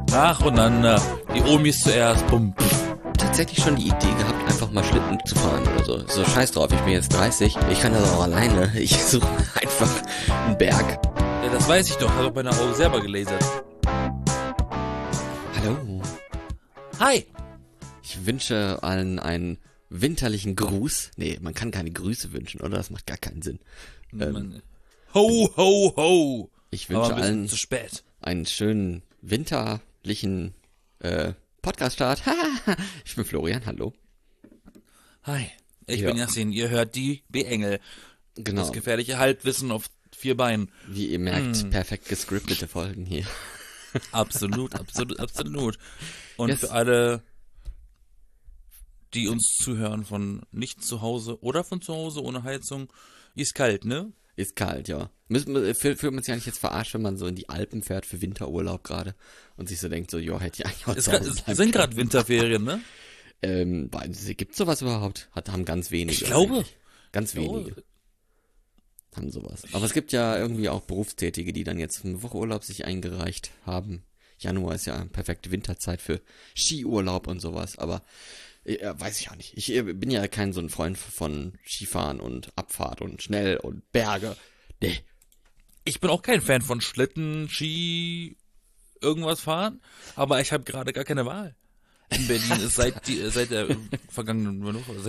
Nacheinander. Die Omis zuerst. Pum. Tatsächlich schon die Idee gehabt, einfach mal Schlitten zu fahren oder so. So scheiß drauf, ich bin jetzt 30, ich kann das auch alleine. Ich suche einfach einen Berg. Ja, das weiß ich doch. Hat doch meine Augen selber gelasert. Hallo. Hi. Ich wünsche allen einen winterlichen Gruß. Nee, man kann keine Grüße wünschen, oder? Das macht gar keinen Sinn. Ho, ho, ho. Ich Aber wünsche ein bisschen allen zu spät. einen schönen winterlichen Podcast-Start. Ich bin Florian, hallo. Hi. Ich Ja. bin Yassin. Ihr hört die B-Engel. Genau, Das gefährliche Halbwissen auf 4 Beinen. wie ihr merkt, perfekt gescriptete Folgen hier. Absolut, absolut, absolut. Und Yes. für alle, die uns zuhören von nicht zu Hause oder von zu Hause ohne Heizung, ist kalt, ne? Ist kalt, ja. Fühlt man sich eigentlich jetzt verarscht, wenn man so in die Alpen fährt für Winterurlaub gerade und sich so denkt, so, jo, hätte ich eigentlich auch zu Hause Es bleiben sind können. gerade Winterferien, ne? Gibt's sowas überhaupt? Haben ganz wenige. Ich glaube. eigentlich. Ganz wenige haben sowas. Aber es gibt ja irgendwie auch Berufstätige, die dann jetzt eine Woche Urlaub sich eingereicht haben. Januar ist ja eine perfekte Winterzeit für Skiurlaub und sowas, aber weiß ich auch nicht. Ich bin ja kein so ein Freund von Skifahren und Abfahrt und schnell und Berge. Nee. Ich bin auch kein Fan von Schlitten, Ski, irgendwas fahren, aber ich habe gerade gar keine Wahl. In Berlin ist seit der vergangenen Woche,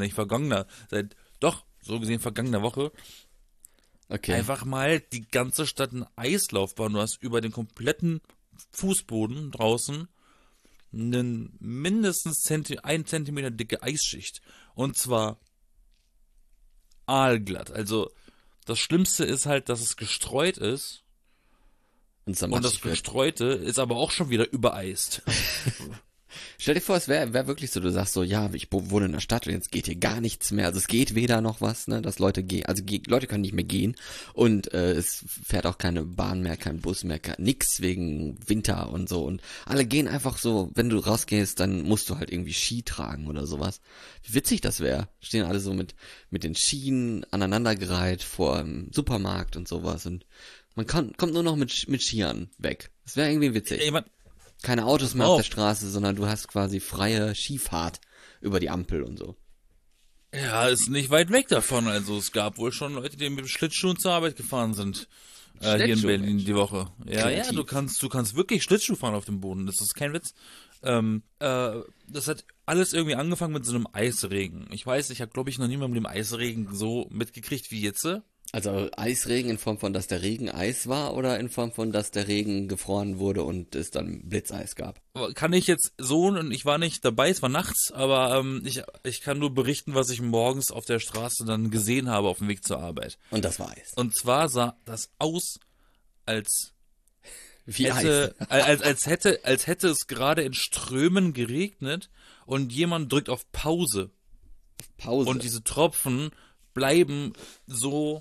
so gesehen vergangener Woche, Okay. einfach mal die ganze Stadt eine Eislaufbahn. Du hast über den kompletten Fußboden draußen einen mindestens 1 Zentimeter dicke Eisschicht. Und zwar aalglatt. Also das Schlimmste ist halt, dass es gestreut ist. Und Und das Gestreute ist aber auch schon wieder übereist. Stell dir vor, es wär wirklich so, du sagst so, ja, ich wohne in der Stadt und jetzt geht hier gar nichts mehr. Also es geht weder noch was, ne, dass Leute gehen, Leute können nicht mehr gehen und es fährt auch keine Bahn mehr, kein Bus mehr, nix wegen Winter und so. Und alle gehen einfach so, wenn du rausgehst, dann musst du halt irgendwie Ski tragen oder sowas. Wie witzig das wäre. Stehen alle so mit den Skien aneinandergereiht vor dem Supermarkt und sowas und man kommt nur noch mit Skiern weg. Das wäre irgendwie witzig. Ey, Keine Autos mehr auf der Straße, sondern du hast quasi freie Skifahrt über die Ampel und so. ja, ist nicht weit weg davon. Also es gab wohl schon Leute, die mit Schlittschuhen zur Arbeit gefahren sind. Hier in Schlittschuh, Berlin Mensch. die Woche. Ja, Kreativ. du kannst wirklich Schlittschuh fahren auf dem Boden. Das ist kein Witz. Das hat alles irgendwie angefangen mit so einem Eisregen. Ich weiß, ich habe, glaube ich, noch nie mal mit dem Eisregen so mitgekriegt wie jetzt. Also Eisregen in Form von, dass der Regen Eis war oder in Form von, dass der Regen gefroren wurde und es dann Blitzeis gab? Kann ich jetzt so, und ich war nicht dabei, es war nachts, aber ich kann nur berichten, was ich morgens auf der Straße dann gesehen habe auf dem Weg zur Arbeit. Und das war Eis. Und zwar sah das aus, als Wie hätte, Eis. als hätte es gerade in Strömen geregnet und jemand drückt auf Pause. Pause. Und diese Tropfen bleiben so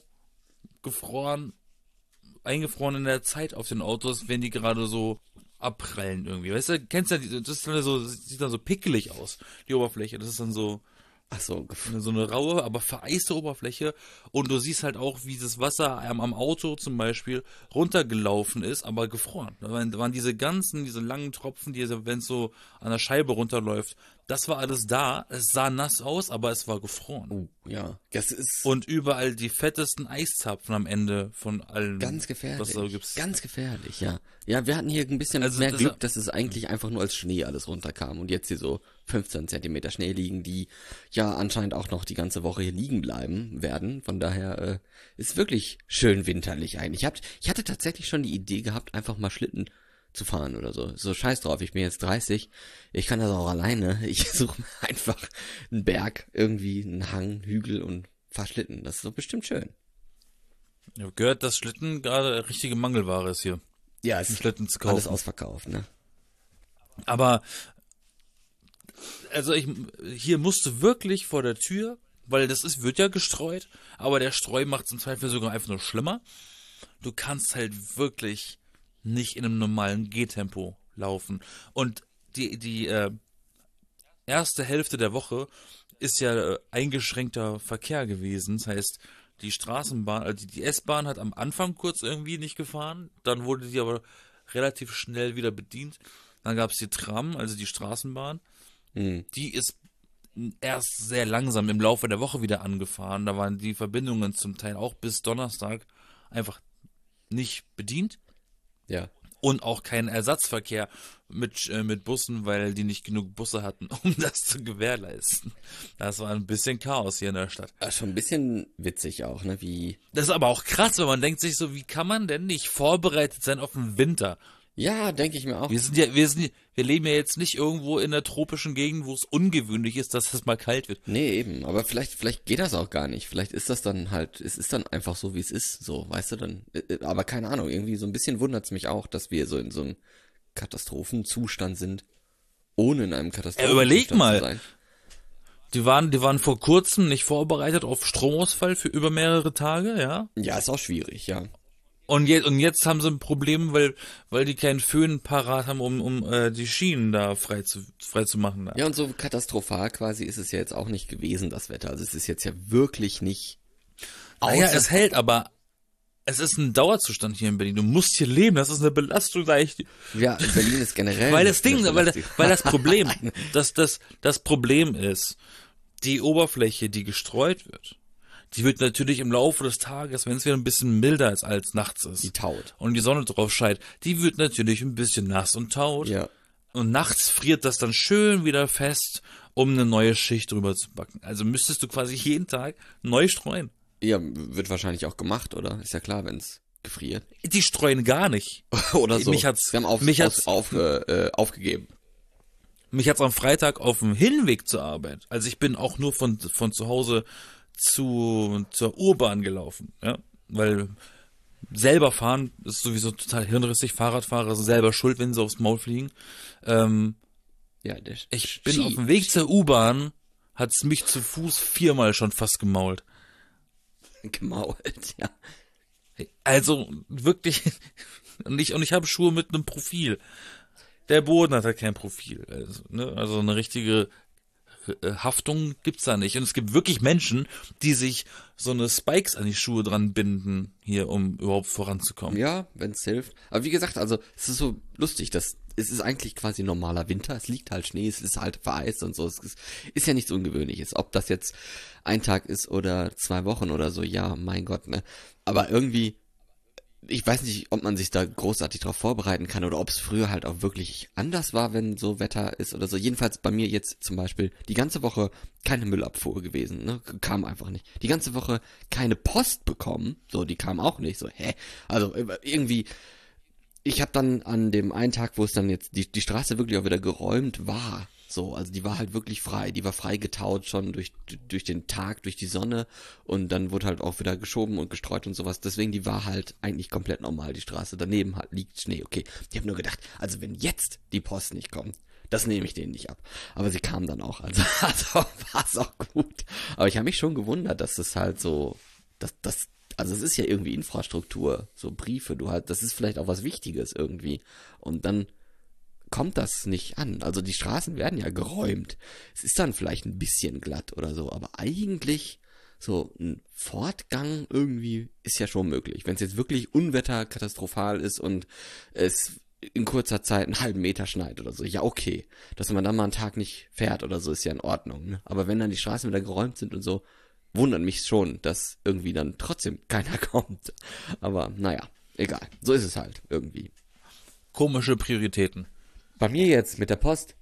eingefroren in der Zeit auf den Autos, wenn die gerade so abprallen irgendwie. Weißt du, kennst du, das ist dann so, sieht dann so pickelig aus, die Oberfläche. Das ist dann so Ach so, so eine raue, aber vereiste Oberfläche. Und du siehst halt auch, wie das Wasser am Auto zum Beispiel runtergelaufen ist, aber gefroren. Da waren diese langen Tropfen, wenn es so an der Scheibe runterläuft, das war alles da. Es sah nass aus, aber es war gefroren. ja. Das ist Und überall die fettesten Eiszapfen am Ende von allem, ganz gefährlich. was es da gibt. Ganz gefährlich, ja. Ja, wir hatten hier ein bisschen Also mehr das- Glück, dass es eigentlich einfach nur als Schnee alles runterkam und jetzt hier so 15 Zentimeter Schnee liegen, die ja anscheinend auch noch die ganze Woche hier liegen bleiben werden. Von daher ist wirklich schön winterlich eigentlich. Ich hatte tatsächlich schon die Idee gehabt, einfach mal Schlitten zu fahren oder so. So scheiß drauf, ich bin jetzt 30, ich kann das auch alleine. Ich suche mir einfach einen Berg, irgendwie einen Hang, einen Hügel und fahr Schlitten. Das ist doch bestimmt schön. Ich habe gehört, dass Schlitten gerade richtige Mangelware ist hier. Ja, einen es Schlitten zu alles kaufen. ausverkauft, ne? Aber also hier musste wirklich vor der Tür, weil wird ja gestreut, aber der Streu macht es im Zweifel sogar einfach nur schlimmer. Du kannst halt wirklich nicht in einem normalen Gehtempo laufen. Und die erste Hälfte der Woche ist ja eingeschränkter Verkehr gewesen. Das heißt, die Straßenbahn, also die S-Bahn hat am Anfang kurz irgendwie nicht gefahren, dann wurde die aber relativ schnell wieder bedient. Dann gab es die Tram, also die Straßenbahn. Hm. Die ist erst sehr langsam im Laufe der Woche wieder angefahren. Da waren die Verbindungen zum Teil auch bis Donnerstag einfach nicht bedient. Ja. Und auch kein Ersatzverkehr mit Bussen, weil die nicht genug Busse hatten, um das zu gewährleisten. Das war ein bisschen Chaos hier in der Stadt. Schon ein bisschen witzig auch, ne, wie... Das ist aber auch krass, weil man denkt sich so, wie kann man denn nicht vorbereitet sein auf den Winter? Ja, denke ich mir auch. Wir leben ja jetzt nicht irgendwo in der tropischen Gegend, wo es ungewöhnlich ist, dass es mal kalt wird. Nee, eben, aber vielleicht geht das auch gar nicht. Vielleicht ist das dann halt, es ist dann einfach so, wie es ist, so, weißt du, dann, aber keine Ahnung, irgendwie so ein bisschen wundert's mich auch, dass wir so in so einem Katastrophenzustand sind, ohne in einem Überleg Katastrophenzustand mal. zu sein. Die waren vor kurzem nicht vorbereitet auf Stromausfall für über mehrere Tage, ja? Ja, ist auch schwierig, ja. Und jetzt haben sie ein Problem, weil die keinen Föhn parat haben, um die Schienen da frei zu machen. Da. Ja, und so katastrophal quasi ist es ja jetzt auch nicht gewesen, das Wetter. Also es ist jetzt ja wirklich nicht... Naja, es hält, aber es ist ein Dauerzustand hier in Berlin. Du musst hier leben, das ist eine Belastung, sag ich dir. Ja, Berlin ist generell... Weil das Ding, eine weil Belastung. das Problem, das Problem ist, die Oberfläche, die gestreut wird, die wird natürlich im Laufe des Tages, wenn es wieder ein bisschen milder ist als nachts ist. Die taut. Und die Sonne drauf scheint, die wird natürlich ein bisschen nass und taut. Ja. Und nachts friert das dann schön wieder fest, um eine neue Schicht drüber zu backen. Also müsstest du quasi jeden Tag neu streuen. Ja, wird wahrscheinlich auch gemacht, oder? Ist ja klar, wenn's gefriert. Die streuen gar nicht. Oder so. Mich hat's- Sie haben mich hat's- aufgegeben. Mich hat's am Freitag auf dem Hinweg zur Arbeit, also ich bin auch nur von zu Hause zur U-Bahn gelaufen, ja, weil selber fahren ist sowieso total hirnrissig. Fahrradfahrer sind selber schuld, wenn sie aufs Maul fliegen. Ja, der Ich bin auf dem Weg zur U-Bahn, hat's mich zu Fuß 4-mal schon fast gemault. gemault, ja. Also wirklich, und ich habe Schuhe mit einem Profil. Der Boden hat halt kein Profil. Also eine richtige Haftung gibt's da nicht. Und es gibt wirklich Menschen, die sich so eine Spikes an die Schuhe dran binden, hier, um überhaupt voranzukommen. Ja, wenn's hilft. Aber wie gesagt, also es ist so lustig, dass es ist eigentlich quasi normaler Winter. Es liegt halt Schnee, es ist halt vereist und so. Es ist ja nichts Ungewöhnliches. Ob das jetzt ein Tag ist oder 2 Wochen oder so, ja, mein Gott, ne. Aber irgendwie, ich weiß nicht, ob man sich da großartig drauf vorbereiten kann oder ob es früher halt auch wirklich anders war, wenn so Wetter ist oder so. Jedenfalls bei mir jetzt zum Beispiel die ganze Woche keine Müllabfuhr gewesen, ne? Kam einfach nicht. Die ganze Woche keine Post bekommen, so, die kam auch nicht, so, hä? Also irgendwie, ich habe dann an dem einen Tag, wo es dann jetzt die Straße wirklich auch wieder geräumt war, so, also die war halt wirklich frei, die war frei getaut schon durch den Tag, durch die Sonne und dann wurde halt auch wieder geschoben und gestreut und sowas, deswegen die war halt eigentlich komplett normal, die Straße, daneben halt liegt Schnee, okay. Ich habe nur gedacht, also wenn jetzt die Post nicht kommt, das nehme ich denen nicht ab. Aber sie kam dann auch, also war es auch gut. Aber ich habe mich schon gewundert, dass es halt so, also es ist ja irgendwie Infrastruktur, so Briefe, das ist vielleicht auch was Wichtiges irgendwie und dann kommt das nicht an. Also die Straßen werden ja geräumt. Es ist dann vielleicht ein bisschen glatt oder so, aber eigentlich so ein Fortgang irgendwie ist ja schon möglich. Wenn es jetzt wirklich unwetterkatastrophal ist und es in kurzer Zeit einen halben Meter schneit oder so, ja okay. Dass man dann mal einen Tag nicht fährt oder so, ist ja in Ordnung. Ne? Aber wenn dann die Straßen wieder geräumt sind und so, wundert mich schon, dass irgendwie dann trotzdem keiner kommt. Aber naja, egal. So ist es halt irgendwie. Komische Prioritäten. Bei mir jetzt mit der Post.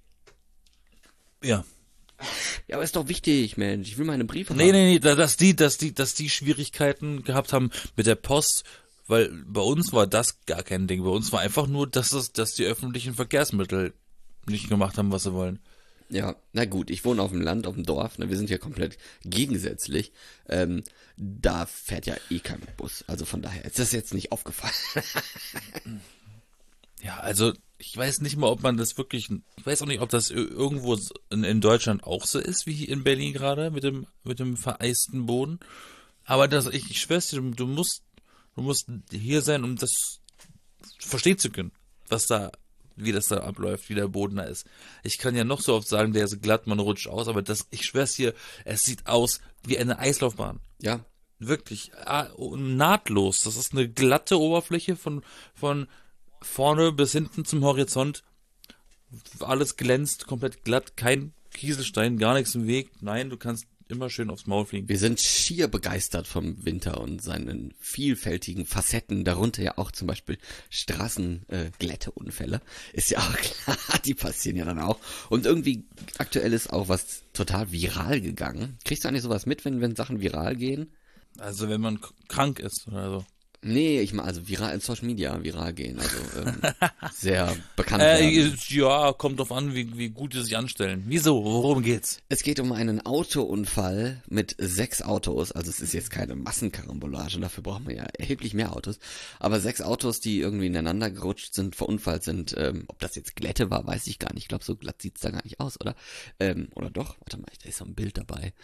Ja. Ja, aber ist doch wichtig, Mensch. Ich will meine Briefe Nee, dass die Schwierigkeiten gehabt haben mit der Post, weil bei uns war das gar kein Ding. Bei uns war einfach nur, dass die öffentlichen Verkehrsmittel nicht gemacht haben, was sie wollen. Ja, na gut, ich wohne auf dem Land, auf dem Dorf, ne, wir sind ja komplett gegensätzlich. Da fährt ja eh kein Bus. Also von daher ist das jetzt nicht aufgefallen. Ja, also ich weiß nicht mal, ob man das wirklich, ich weiß auch nicht, ob das irgendwo in Deutschland auch so ist, wie hier in Berlin gerade, mit dem vereisten Boden. Aber ich schwör's dir, du musst hier sein, um das verstehen zu können, wie das da abläuft, wie der Boden da ist. Ich kann ja noch so oft sagen, der ist glatt, man rutscht aus, aber ich schwör's dir, es sieht aus wie eine Eislaufbahn. Ja. Wirklich, nahtlos. Das ist eine glatte Oberfläche von vorne bis hinten zum Horizont. alles glänzt, komplett glatt, kein Kieselstein, gar nichts im Weg. Nein, du kannst immer schön aufs Maul fliegen. Wir sind schier begeistert vom Winter und seinen vielfältigen Facetten, darunter ja auch zum Beispiel Straßenglätteunfälle. Ist ja auch klar, die passieren ja dann auch. Und irgendwie aktuell ist auch was total viral gegangen. Kriegst du eigentlich sowas mit, wenn Sachen viral gehen? Also wenn man krank ist oder so. Nee, ich meine, also viral in Social Media viral gehen, also sehr bekannt werden. Ja, kommt drauf an, wie gut die sich anstellen. Wieso? Worum geht's? Es geht um einen Autounfall mit 6 Autos, also es ist jetzt keine Massenkarambolage, dafür braucht man ja erheblich mehr Autos, aber 6 Autos, die irgendwie ineinander gerutscht sind, verunfallt sind, ob das jetzt Glätte war, weiß ich gar nicht, ich glaube, so glatt sieht's da gar nicht aus, oder? Oder doch? Warte mal, da ist so ein Bild dabei.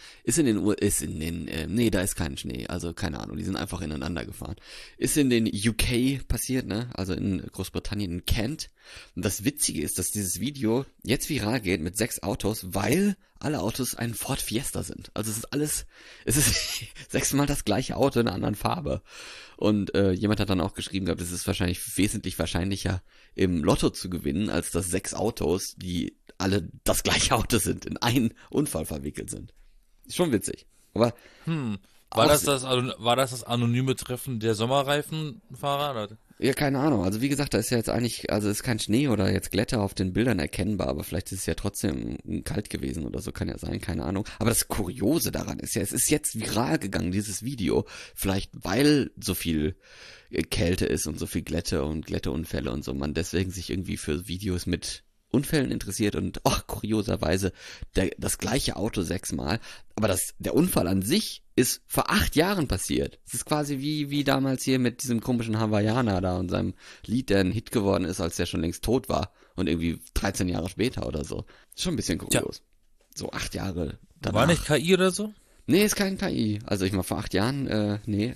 Nee, da ist kein Schnee, also keine Ahnung, die sind einfach ineinander gefahren. Ist in den UK passiert, ne? Also in Großbritannien, in Kent. Und das Witzige ist, dass dieses Video jetzt viral geht mit 6 Autos, weil alle Autos ein Ford Fiesta sind. Also es ist 6-mal das gleiche Auto in einer anderen Farbe. Und jemand hat dann auch geschrieben gehabt, es ist wahrscheinlich wesentlich wahrscheinlicher, im Lotto zu gewinnen, als dass 6 Autos, die alle das gleiche Auto sind, in einen Unfall verwickelt sind. Ist schon witzig. Aber War das anonyme Treffen der Sommerreifenfahrer? Oder? ja, keine Ahnung. Also wie gesagt, da ist ja jetzt eigentlich, also ist kein Schnee oder jetzt Glätte auf den Bildern erkennbar, aber vielleicht ist es ja trotzdem kalt gewesen oder so, kann ja sein, keine Ahnung. Aber das Kuriose daran ist ja, es ist jetzt viral gegangen, dieses Video. Vielleicht weil so viel Kälte ist und so viel Glätte und Glätteunfälle und so, man deswegen sich irgendwie für Videos mit Unfällen interessiert und kurioserweise das gleiche Auto 6-mal, aber der Unfall an sich ist vor 8 Jahren passiert. Es ist quasi wie damals hier mit diesem komischen Hawaiianer da und seinem Lied, der ein Hit geworden ist, als der schon längst tot war und irgendwie 13 Jahre später oder so. Ist schon ein bisschen kurios. Ja. So 8 Jahre danach. War nicht KI oder so? Nee, ist kein KI. Also ich mal vor 8 Jahren, nee.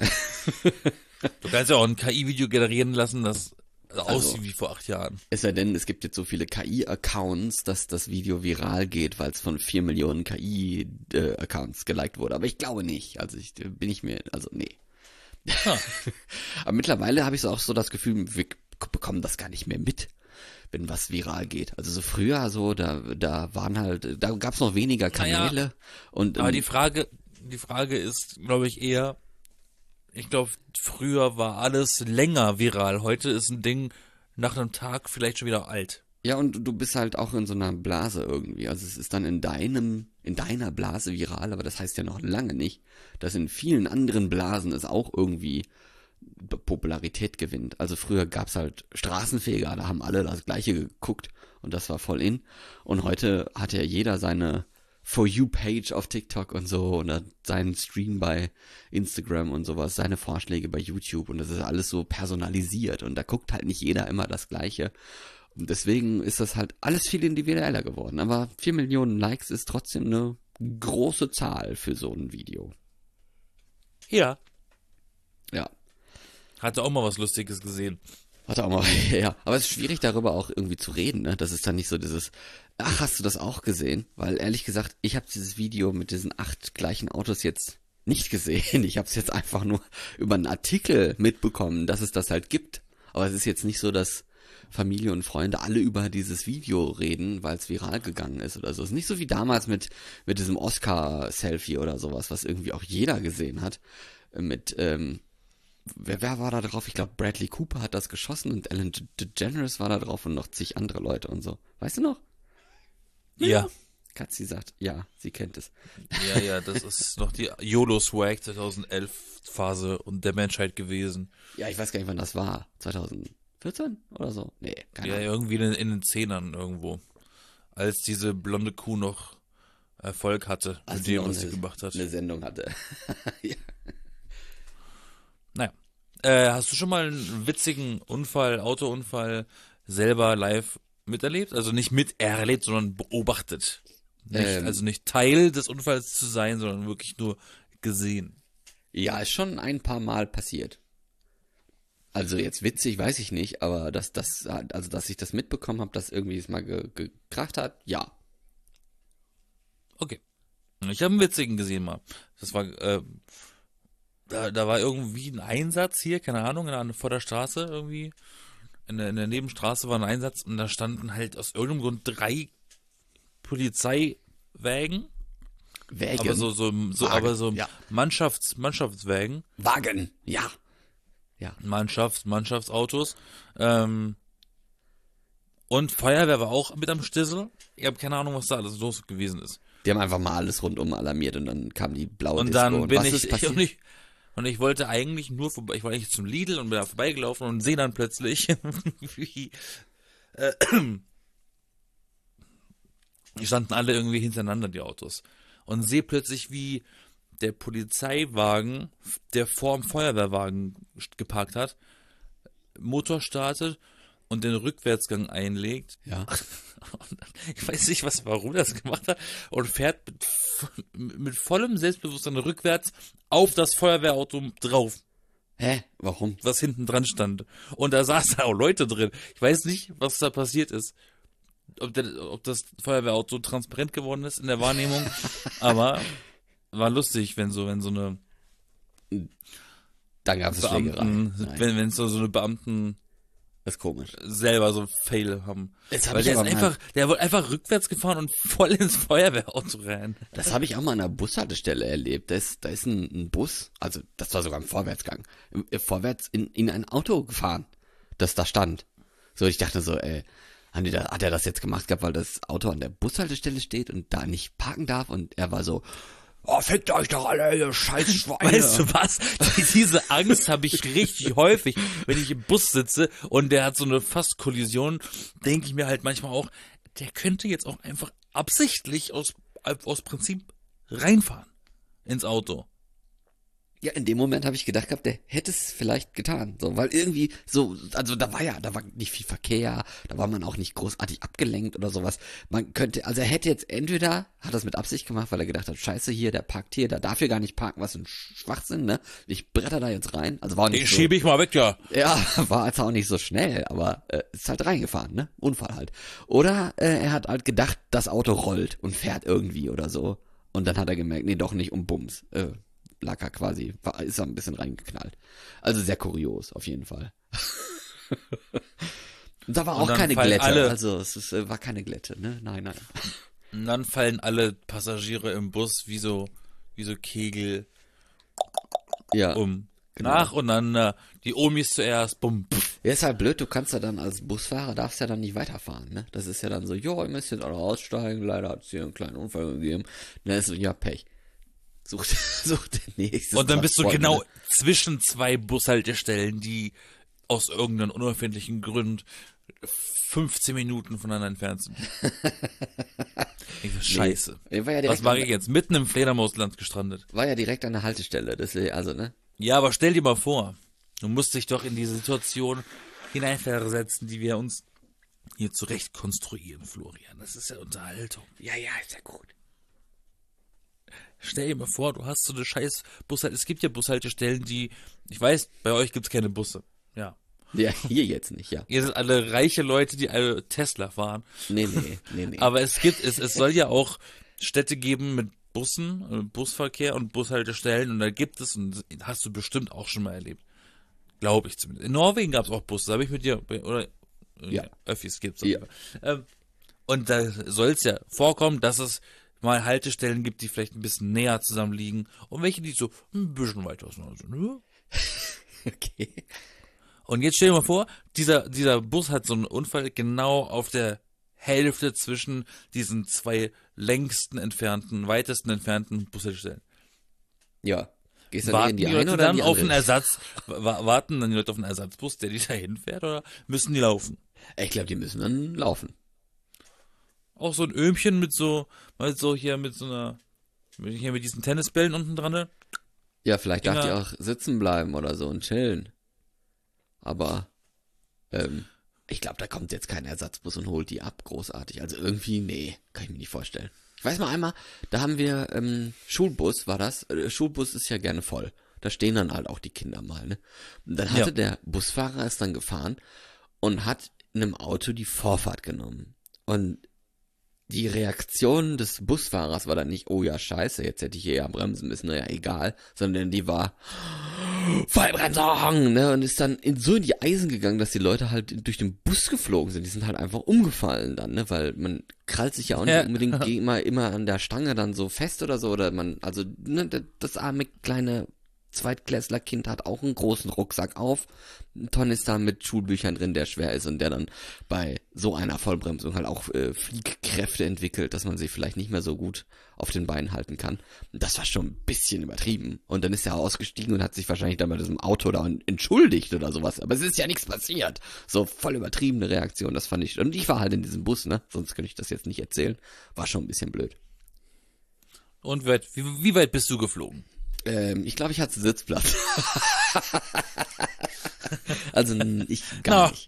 Du kannst ja auch ein KI-Video generieren lassen, das aussieht wie vor 8 Jahren. Es sei denn, es gibt jetzt so viele KI-Accounts, dass das Video viral geht, weil es von 4 Millionen KI-Accounts geliked wurde. Aber ich glaube nicht. Also nee. Aber mittlerweile habe ich auch so das Gefühl, wir bekommen das gar nicht mehr mit, wenn was viral geht. Also so früher so, da waren halt, da gab es noch weniger Kanäle. Naja, aber die Frage ist, glaube ich, eher, ich glaube, früher war alles länger viral. Heute ist ein Ding nach einem Tag vielleicht schon wieder alt. Ja, und du bist halt auch in so einer Blase irgendwie. Also es ist dann in deiner Blase viral, aber das heißt ja noch lange nicht, dass in vielen anderen Blasen es auch irgendwie Popularität gewinnt. Also früher gab's halt Straßenfeger, da haben alle das Gleiche geguckt und das war voll in. Und heute hat ja jeder seine For You-Page auf TikTok und so oder seinen Stream bei Instagram und sowas, seine Vorschläge bei YouTube und das ist alles so personalisiert und da guckt halt nicht jeder immer das Gleiche und deswegen ist das halt alles viel individueller geworden, aber 4 Millionen Likes ist trotzdem eine große Zahl für so ein Video. Ja. Ja. Hatte auch mal was Lustiges gesehen. Warte auch mal, ja. Aber es ist schwierig, darüber auch irgendwie zu reden, ne? Das ist dann nicht so dieses, ach, hast du das auch gesehen? Weil ehrlich gesagt, ich habe dieses Video mit diesen 8 gleichen Autos jetzt nicht gesehen. Ich habe es jetzt einfach nur über einen Artikel mitbekommen, dass es das halt gibt. Aber es ist jetzt nicht so, dass Familie und Freunde alle über dieses Video reden, weil es viral gegangen ist oder so. Es ist nicht so wie damals mit diesem Oscar-Selfie oder sowas, was irgendwie auch jeder gesehen hat. Wer war da drauf? Ich glaube, Bradley Cooper hat das geschossen und Ellen DeGeneres war da drauf und noch zig andere Leute und so. Weißt du noch? Ja. Katzi sagt, ja, sie kennt es. Ja, das ist noch die YOLO-Swag 2011 Phase und der Menschheit gewesen. Ja, ich weiß gar nicht, wann das war. 2014 oder so? Nee, keine Ahnung. Ja, irgendwie in den 10ern irgendwo. Als diese blonde Kuh noch Erfolg hatte, mit dem, was sie gemacht hat. Eine Sendung hatte. Ja. Naja. Hast du schon mal einen witzigen Autounfall selber live miterlebt? Also nicht miterlebt, sondern beobachtet. Also nicht Teil des Unfalls zu sein, sondern wirklich nur gesehen. Ja, ist schon ein paar Mal passiert. Also jetzt witzig, weiß ich nicht, aber dass ich das mitbekommen habe, dass irgendwie es mal gekracht hat, ja. Okay. Ich habe einen witzigen gesehen mal. Das war da war irgendwie ein Einsatz hier, keine Ahnung, vor der Straße irgendwie. in der Nebenstraße war ein Einsatz und da standen halt aus irgendeinem Grund 3 Polizeiwägen, Wägen. aber so ja. Mannschaftswägen, Wagen, ja. Mannschaftsautos, und Feuerwehr war auch mit am Stissel. Ich habe keine Ahnung, was da alles los gewesen ist. Die haben einfach mal alles rundum alarmiert und dann kam die blaue Und Disco. dann bin was ich, ist passiert? und ich wollte eigentlich nur vorbei, ich wollte eigentlich zum Lidl und bin da vorbeigelaufen und sehe dann plötzlich, wie, die standen alle irgendwie hintereinander, die Autos. Und sehe plötzlich, wie der Polizeiwagen, der vor dem Feuerwehrwagen geparkt hat, Motor startet und den Rückwärtsgang einlegt. Ja. Und ich weiß nicht, warum das gemacht hat. Und fährt mit vollem Selbstbewusstsein rückwärts auf das Feuerwehrauto drauf, Hä? Warum? was hinten dran stand. Und da saßen auch Leute drin. Ich weiß nicht, was da passiert ist. Ob das Feuerwehrauto transparent geworden ist in der Wahrnehmung. Aber war lustig, wenn so eine Dann gab es Schlägerei. Nein, wenn so eine Beamten das ist komisch. selber so Fail haben. Jetzt hab Weil ich der ist aber mal- einfach, der wurde einfach rückwärts gefahren und voll ins Feuerwehrauto rein. Das habe ich auch mal an einer Bushaltestelle erlebt. Da ist ein Bus, also das war sogar im Vorwärtsgang, vorwärts in ein Auto gefahren, das da stand. So, ich dachte so, hat er das jetzt gemacht gehabt, weil das Auto an der Bushaltestelle steht und da nicht parken darf? Und er war so, oh, fickt euch doch alle, ihr scheiß Schweine. Weißt du was? Diese Angst habe ich richtig häufig, wenn ich im Bus sitze und der hat so eine Fast-Kollision, denke ich mir halt manchmal auch, der könnte jetzt auch einfach absichtlich aus Prinzip reinfahren ins Auto. Ja, in dem Moment habe ich gedacht gehabt, der hätte es vielleicht getan. So, weil irgendwie so, also da war nicht viel Verkehr, da war man auch nicht großartig abgelenkt oder sowas. Man könnte, also er hätte jetzt entweder, hat das mit Absicht gemacht, weil er gedacht hat, scheiße hier, der parkt hier, der darf hier gar nicht parken, was für ein Schwachsinn, ne? Ich bretter da jetzt rein. Also war auch nicht Den so, schiebe ich mal weg, ja. ja, war jetzt auch nicht so schnell, aber ist halt reingefahren, ne? Unfall halt. Oder er hat halt gedacht, das Auto rollt und fährt irgendwie oder so. Und dann hat er gemerkt, nee, doch nicht, um Bums. Lag er quasi, ist er ein bisschen reingeknallt. Also sehr kurios, auf jeden Fall. Und da war Und auch dann keine fallen Glätte, alle- also war keine Glätte, ne? Nein. Und dann fallen alle Passagiere im Bus wie so Kegel Ja. um. Genau. Nacheinander, die Omis zuerst, bumm, pff. Ja, ist halt blöd, du kannst ja dann als Busfahrer, darfst ja dann nicht weiterfahren, ne? Das ist ja dann so, jo, ihr müsst jetzt alle aussteigen, leider hat es hier einen kleinen Unfall gegeben. Dann ist so, ja, Pech. Such den nächsten. Und dann bist du Transport, genau ne? zwischen zwei Bushaltestellen, die aus irgendeinem unerfindlichen Grund 15 Minuten voneinander entfernt sind. Ich so, scheiße. Nee, war ja Was direkt mache ich jetzt? Mitten im Fledermausland gestrandet. War ja direkt an der Haltestelle, deswegen, also, ne? Ja, aber stell dir mal vor, du musst dich doch in diese Situation hineinversetzen, die wir uns hier zurecht konstruieren, Florian. Das ist ja Unterhaltung. Ja, ist ja gut. Stell dir mal vor, du hast so eine scheiß Bushaltestelle. Es gibt ja Bushaltestellen, die, ich weiß, bei euch gibt's keine Busse. Ja. Ja, hier jetzt nicht, ja. Ihr seid alle reiche Leute, die alle Tesla fahren. Nee. Aber es soll ja auch Städte geben mit Bussen, Busverkehr und Bushaltestellen und da gibt es, und hast du bestimmt auch schon mal erlebt. Glaube ich zumindest. In Norwegen gab es auch Busse, da habe ich mit dir, oder? Ja. Öffis gibt's. Ja. Und da soll es ja vorkommen, dass es mal Haltestellen gibt, die vielleicht ein bisschen näher zusammen liegen und welche, die so ein bisschen weiter auseinander sind. Ja? Okay. Und jetzt stell dir mal vor, dieser Bus hat so einen Unfall genau auf der Hälfte zwischen diesen zwei weitesten entfernten Bushaltestellen. Ja. Gehst du in Warten die die eine Leute oder in dann die auf andere? einen warten dann die Leute auf einen Ersatzbus, der die da hinfährt, oder müssen die laufen? Ich glaube, die müssen dann laufen. Auch so ein Öhmchen mit mit diesen Tennisbällen unten dran, ne? Ja, vielleicht darf die Dinger. auch sitzen bleiben oder so und chillen. Aber, ich glaube, da kommt jetzt kein Ersatzbus und holt die ab, großartig. Also irgendwie, nee, kann ich mir nicht vorstellen. Ich weiß mal einmal, da haben wir, Schulbus war das. Schulbus ist ja gerne voll. Da stehen dann halt auch die Kinder mal, ne? Und dann hatte der Busfahrer ist dann gefahren und hat einem Auto die Vorfahrt genommen. Und Die Reaktion des Busfahrers war dann nicht, oh ja, scheiße, jetzt hätte ich hier ja bremsen müssen, naja, egal, sondern die war Vollbremsung, ne, und ist dann so in die Eisen gegangen, dass die Leute halt durch den Bus geflogen sind. Die sind halt einfach umgefallen dann, ne, weil man krallt sich ja auch nicht unbedingt immer an der Stange dann so fest oder so, oder man, also, ne, das arme kleine Zweitklässlerkind hat auch einen großen Rucksack auf, ein Tornister mit Schulbüchern drin, der schwer ist und der dann bei so einer Vollbremsung halt auch Fliehkräfte entwickelt, dass man sich vielleicht nicht mehr so gut auf den Beinen halten kann. Und das war schon ein bisschen übertrieben. Und dann ist er ausgestiegen und hat sich wahrscheinlich dann bei diesem Auto da entschuldigt oder sowas. Aber es ist ja nichts passiert. So voll übertriebene Reaktion, das fand ich. Und ich war halt in diesem Bus, ne? Sonst könnte ich das jetzt nicht erzählen. War schon ein bisschen blöd. Und wie weit bist du geflogen? Ich glaube, ich hatte Sitzplatz. Also ich gar nicht.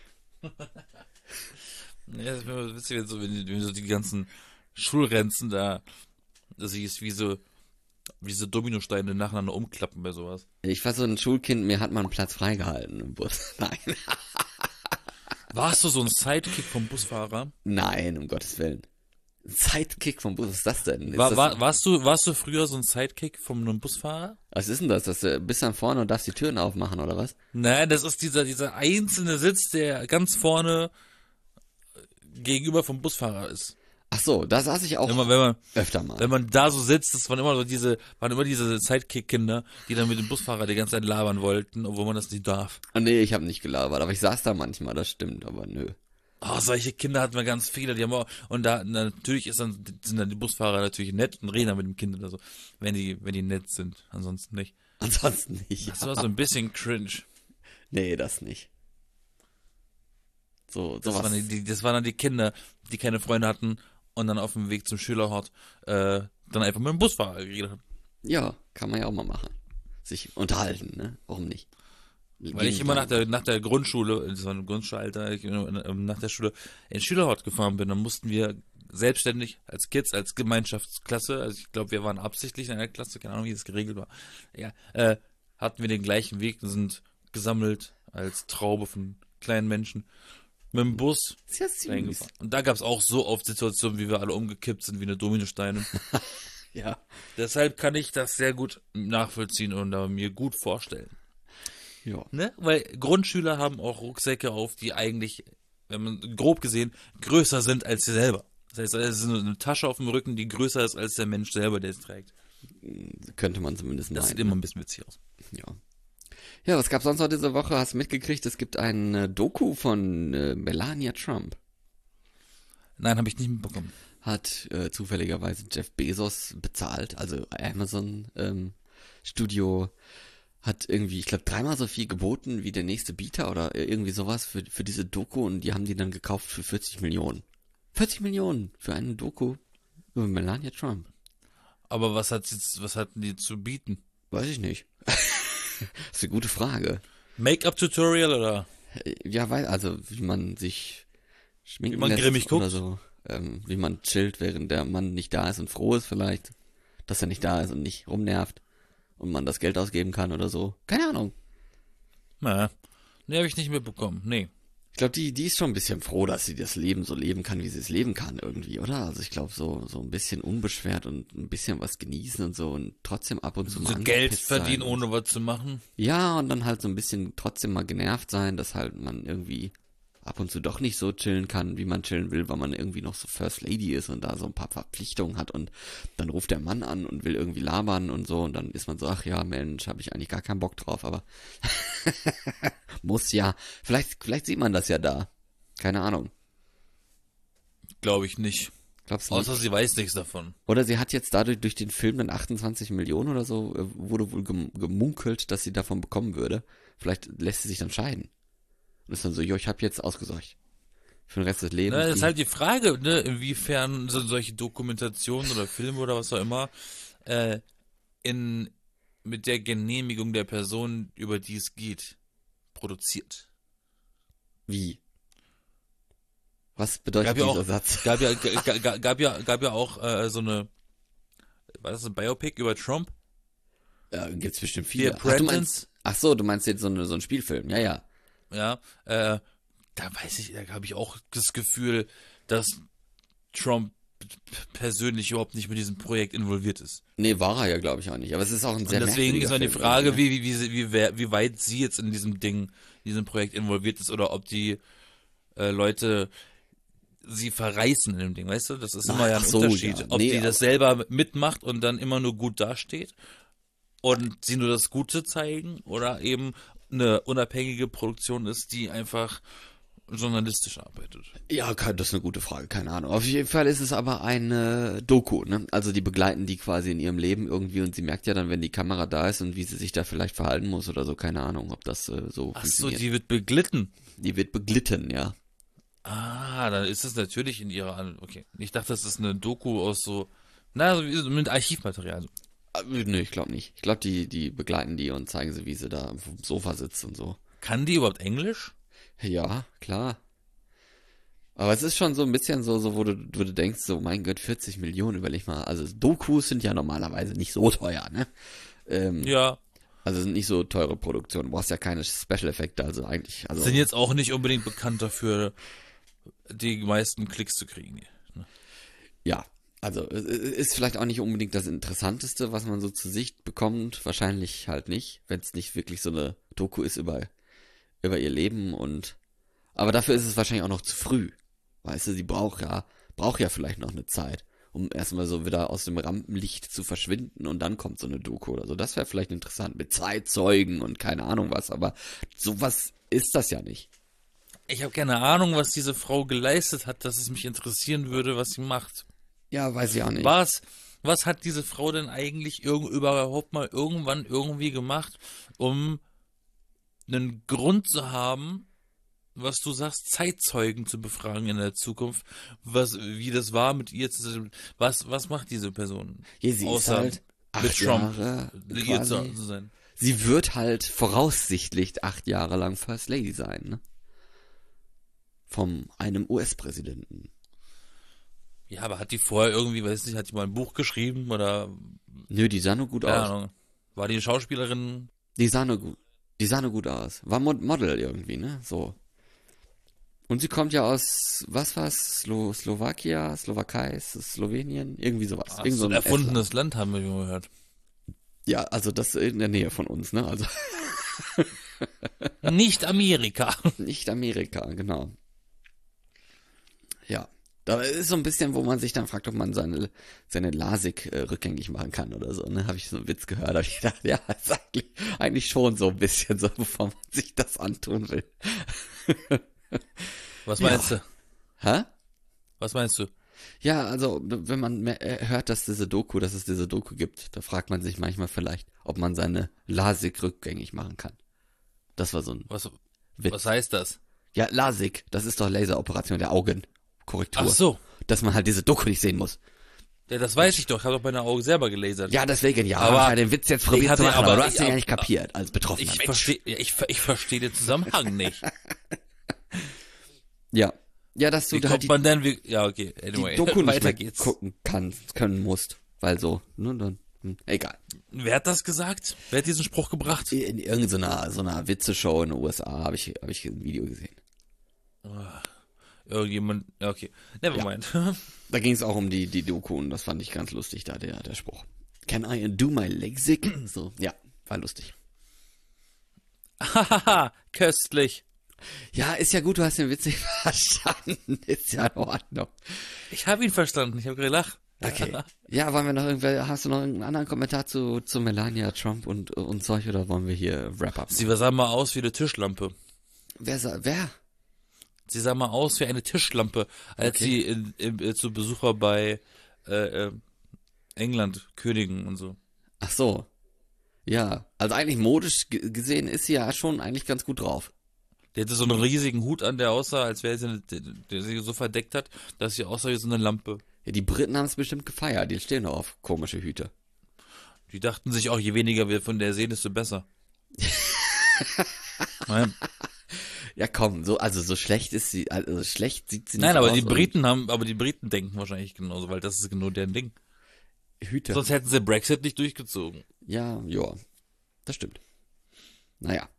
Ja, das ist immer witzig, wenn so die ganzen Schulrenzen da, das ist wie so Dominosteine nacheinander umklappen bei sowas. Ich war so ein Schulkind, mir hat man einen Platz freigehalten im Bus. Nein. Warst du so ein Sidekick vom Busfahrer? Nein, um Gottes Willen. Sidekick vom Bus, was ist das denn? Warst du früher so ein Sidekick von einem Busfahrer? Was ist denn das? Dass du bist dann vorne und darfst die Türen aufmachen, oder was? Nein, das ist dieser einzelne Sitz, der ganz vorne gegenüber vom Busfahrer ist. Ach so, da saß ich auch öfter mal. Wenn man da so sitzt, das waren immer diese Sidekick-Kinder, die dann mit dem Busfahrer die ganze Zeit labern wollten, obwohl man das nicht darf. Oh, nee, ich habe nicht gelabert, aber ich saß da manchmal, das stimmt, aber nö. Oh, solche Kinder hatten wir ganz viele, die haben auch, und da natürlich sind dann die Busfahrer natürlich nett und reden dann mit dem Kind oder so, wenn die nett sind, ansonsten nicht. Ansonsten nicht. Das war so ein bisschen cringe. Nee, das nicht. Das waren dann die Kinder, die keine Freunde hatten und dann auf dem Weg zum Schülerhort dann einfach mit dem Busfahrer geredet haben. Ja, kann man ja auch mal machen. Sich unterhalten, ne? Warum nicht? Weil ich immer nach der Grundschule, das war im Grundschulalter, nach der Schule in Schülerhort gefahren bin, dann mussten wir selbstständig als Kids, als Gemeinschaftsklasse, also ich glaube, wir waren absichtlich in einer Klasse, keine Ahnung, wie das geregelt war, ja, hatten wir den gleichen Weg und sind gesammelt als Traube von kleinen Menschen mit dem Bus reingefahren. Und da gab es auch so oft Situationen, wie wir alle umgekippt sind, wie eine Dominosteine. Ja. Deshalb kann ich das sehr gut nachvollziehen und mir gut vorstellen. Ja. Ne? Weil Grundschüler haben auch Rucksäcke auf, die eigentlich, wenn man grob gesehen, größer sind als sie selber. Das heißt, es ist eine Tasche auf dem Rücken, die größer ist als der Mensch selber, der es trägt. Könnte man zumindest meinen. Das sieht immer ein bisschen witzig aus. Ja. Ja, was gab's sonst noch diese Woche? Hast du mitgekriegt, es gibt ein Doku von Melania Trump. Nein, habe ich nicht mitbekommen. Hat zufälligerweise Jeff Bezos bezahlt, also Amazon Studio hat irgendwie, ich glaube, 3-mal so viel geboten wie der nächste Bieter oder irgendwie sowas für diese Doku und die haben die dann gekauft für 40 Millionen. 40 Millionen für eine Doku über Melania Trump. Aber was hatten die zu bieten? Weiß ich nicht. Das ist eine gute Frage. Make-up-Tutorial oder? Ja, also wie man sich schminken wie man lässt grimmig oder guckt. so. Wie man chillt, während der Mann nicht da ist und froh ist vielleicht, dass er nicht da ist und nicht rumnervt. Und man das Geld ausgeben kann oder so. Keine Ahnung. Naja, habe ich nicht mitbekommen. Nee. Ich glaube, die ist schon ein bisschen froh, dass sie das Leben so leben kann, wie sie es leben kann irgendwie, oder? Also ich glaube, so ein bisschen unbeschwert und ein bisschen was genießen und so und trotzdem ab und zu mal so Geld verdienen, ohne was zu machen. Ja, und dann halt so ein bisschen trotzdem mal genervt sein, dass halt man irgendwie ab und zu doch nicht so chillen kann, wie man chillen will, weil man irgendwie noch so First Lady ist und da so ein paar Verpflichtungen hat und dann ruft der Mann an und will irgendwie labern und so und dann ist man so, ach ja, Mensch, habe ich eigentlich gar keinen Bock drauf, aber muss ja. Vielleicht sieht man das ja da. Keine Ahnung. Glaube ich nicht. Glaubst du Außer nicht? sie weiß nichts davon. Oder sie hat jetzt dadurch durch den Film dann 28 Millionen oder so, wurde wohl gemunkelt, dass sie davon bekommen würde. Vielleicht lässt sie sich dann scheiden. Und ist dann so, jo, ich habe jetzt ausgesorgt. Für den Rest des Lebens. Das ist halt die Frage, ne, inwiefern so solche Dokumentationen oder Filme oder was auch immer mit der Genehmigung der Person, über die es geht, produziert. Wie? Was bedeutet dieser Satz? Gab ja auch so eine, war das ein Biopic über Trump? Ja, gibt's bestimmt viele. Ach so, du meinst jetzt so ein Spielfilm, ja. Ja, da habe ich auch das Gefühl, dass Trump persönlich überhaupt nicht mit diesem Projekt involviert ist. Nee, war er ja, glaube ich, auch nicht. Aber es ist auch ein sehr Und deswegen ist dann die Film Frage, irgendwie, ne? wie weit sie jetzt in diesem Projekt involviert ist oder ob die Leute sie verreißen in dem Ding, weißt du? Das ist immer ja ein Ach so, Unterschied. ja. Ob Nee, die das selber mitmacht und dann immer nur gut dasteht und sie nur das Gute zeigen oder eben eine unabhängige Produktion ist, die einfach journalistisch arbeitet. Ja, das ist eine gute Frage, keine Ahnung. Auf jeden Fall ist es aber eine Doku, ne? Also die begleiten die quasi in ihrem Leben irgendwie und sie merkt ja dann, wenn die Kamera da ist und wie sie sich da vielleicht verhalten muss oder so, keine Ahnung, ob das so Ach so, funktioniert. die wird beglitten. Die wird beglitten, ja. Ah, dann ist es natürlich in ihrer, okay. Ich dachte, das ist eine Doku aus so, so mit Archivmaterial. Nö, ich glaube nicht. Ich glaube, die begleiten die und zeigen sie, wie sie da auf dem Sofa sitzt und so. Kann die überhaupt Englisch? Ja, klar. Aber es ist schon so ein bisschen so wo du denkst, so, mein Gott, 40 Millionen, überleg mal. Also Dokus sind ja normalerweise nicht so teuer, ne? Ja. Also sind nicht so teure Produktionen. Du brauchst ja keine Special-Effekte, also eigentlich. Also Sind jetzt auch nicht unbedingt bekannt dafür, die meisten Klicks zu kriegen. Ne? ja, also ist vielleicht auch nicht unbedingt das Interessanteste, was man so zu Sicht bekommt. Wahrscheinlich halt nicht, wenn es nicht wirklich so eine Doku ist über ihr Leben aber dafür ist es wahrscheinlich auch noch zu früh. Weißt du, sie braucht ja vielleicht noch eine Zeit, um erstmal so wieder aus dem Rampenlicht zu verschwinden und dann kommt so eine Doku oder so. Das wäre vielleicht interessant mit Zeitzeugen und keine Ahnung was, aber sowas ist das ja nicht. Ich habe keine Ahnung, was diese Frau geleistet hat, dass es mich interessieren würde, was sie macht. Ja, weiß ich auch nicht. Was hat diese Frau denn eigentlich überhaupt mal irgendwann irgendwie gemacht, um einen Grund zu haben, was du sagst, Zeitzeugen zu befragen in der Zukunft, wie das war mit ihr was macht diese Person? Ja, sie ist halt mit 8 Trump Jahre liiert quasi. zu sein. Sie wird halt voraussichtlich 8 Jahre lang First Lady sein, ne? Von einem US-Präsidenten. Ja, aber hat die vorher irgendwie, weiß nicht, hat die mal ein Buch geschrieben oder Nö, die sah nur gut keine aus. Ahnung. War die eine Schauspielerin? Die sah nur gut aus. War Model irgendwie, ne? So. Und sie kommt ja aus, was war's? Slowakei, Slowenien, irgendwie sowas. Ach, Irgend so ein ein erfundenes Estland. Land haben wir schon gehört. Ja, also das in der Nähe von uns, ne? Also Nicht Amerika. nicht Amerika, genau. Ja. Da ist so ein bisschen, wo man sich dann fragt, ob man seine LASIK rückgängig machen kann oder so, ne? Habe ich so einen Witz gehört, habe ich gedacht, ja, ist eigentlich schon so ein bisschen so, bevor man sich das antun will. Was meinst du? Hä? Was meinst du? Ja, also wenn man hört, dass es diese Doku gibt, da fragt man sich manchmal vielleicht, ob man seine LASIK rückgängig machen kann. Das war so ein Witz. Was heißt das? Ja, LASIK, das ist doch Laseroperation der Augenkorrektur. Ach so. Dass man halt diese Doku nicht sehen muss. Ja, das weiß ich doch. Ich habe doch meine Augen selber gelasert. Ja, deswegen, ja, Aber hab ich den Witz jetzt probiert zu machen, aber du hast den ja nicht aber- kapiert, als Betroffener. Ich verstehe den Zusammenhang nicht. Ja. Ja, dass du Wie da halt kommt man denn, ja, okay, die anyway, Doku nicht weiter mehr geht's. können musst, weil so, ne, dann, egal. Wer hat das gesagt? Wer hat diesen Spruch gebracht? In irgendeiner so einer Witzeshow in den USA habe ich ein Video gesehen. Irgendjemand, ja, okay, nevermind. Da ging es auch um die Doku und das fand ich ganz lustig, da der Spruch. Can I do my LASIK? So, ja, war lustig. Hahaha, köstlich. Ja, ist ja gut, du hast den Witz nicht verstanden. Ist ja in Ordnung. Ich habe ihn verstanden, ich habe gelacht. Okay. Ja, hast du noch irgendeinen anderen Kommentar zu Melania Trump und Zeug oder wollen wir hier Wrap-up? Sie sah mal aus wie eine Tischlampe. Wer? Sie sah mal aus wie eine Tischlampe, als sie zu Besuch war bei England, Königen und so. Ach so. Ja, also eigentlich modisch gesehen ist sie ja schon eigentlich ganz gut drauf. Die hatte so einen riesigen Hut an, der aussah, als wäre sie, der sie so verdeckt hat, dass sie aussah wie so eine Lampe. Ja, die Briten haben es bestimmt gefeiert, die stehen doch auf komische Hüte. Die dachten sich auch, je weniger wir von der sehen, desto besser. Nein, Ja komm, so schlecht ist sie, also schlecht sieht sie nicht nein, aber aus. die Briten denken wahrscheinlich genauso, weil das ist genau deren Ding. Hüte. Sonst hätten sie Brexit nicht durchgezogen. Ja, das stimmt. Naja,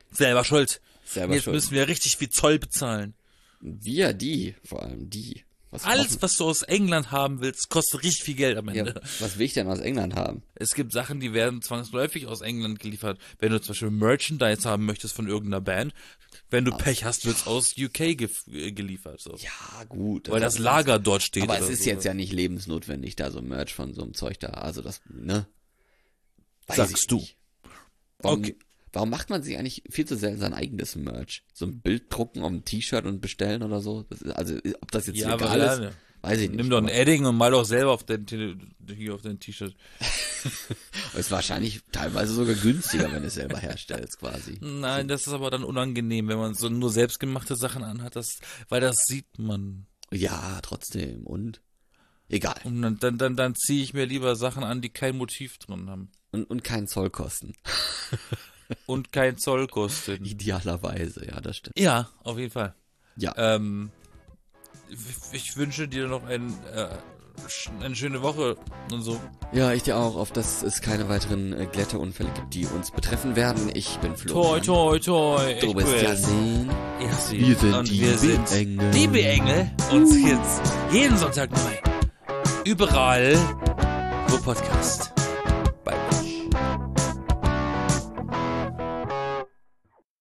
Selber schuld. selber Jetzt schuld. müssen wir richtig viel Zoll bezahlen. Vor allem die. Alles, was du aus England haben willst, kostet richtig viel Geld am Ja, Ende. was will ich denn aus England haben? Es gibt Sachen, die werden zwangsläufig aus England geliefert. Wenn du zum Beispiel Merchandise haben möchtest von irgendeiner Band, wenn du Pech hast, wird's aus UK geliefert. So. Ja, gut. Weil das Lager dort steht. Aber es oder ist so. jetzt ja nicht lebensnotwendig, da so Merch von so einem Zeug da. Also das, ne? Weiß Sagst ich du. nicht. Warum, Okay. warum macht man sich eigentlich viel zu selten sein eigenes Merch? So ein Bild drucken auf ein T-Shirt und bestellen oder so? Das ist, also, ob das jetzt Ja, legal aber ist, ja, weiß ich nicht. Nimm doch ein aber Edding und mal doch selber auf dein hier auf dein T-Shirt. ist wahrscheinlich teilweise sogar günstiger, wenn du es selber herstellst, quasi. Nein, das ist aber dann unangenehm, wenn man so nur selbstgemachte Sachen anhat, weil das sieht man. Ja, trotzdem. Und? Egal. Und dann ziehe ich mir lieber Sachen an, die kein Motiv drin haben. Und keinen Zoll kosten. Und kein Zoll kosten. Idealerweise, ja, das stimmt. Ja, auf jeden Fall. Ja. Ich wünsche dir noch eine schöne Woche und so. Ja, ich dir auch, auf dass es keine weiteren Glätterunfälle gibt, die uns betreffen werden. Ich bin Flo. Toi, toi, toi. Du bist Yasin. Yasin. Wir sind und die wir sind B-Engel. die B-Engel. Und jetzt jeden Sonntag neu. Überall, wo Podcast.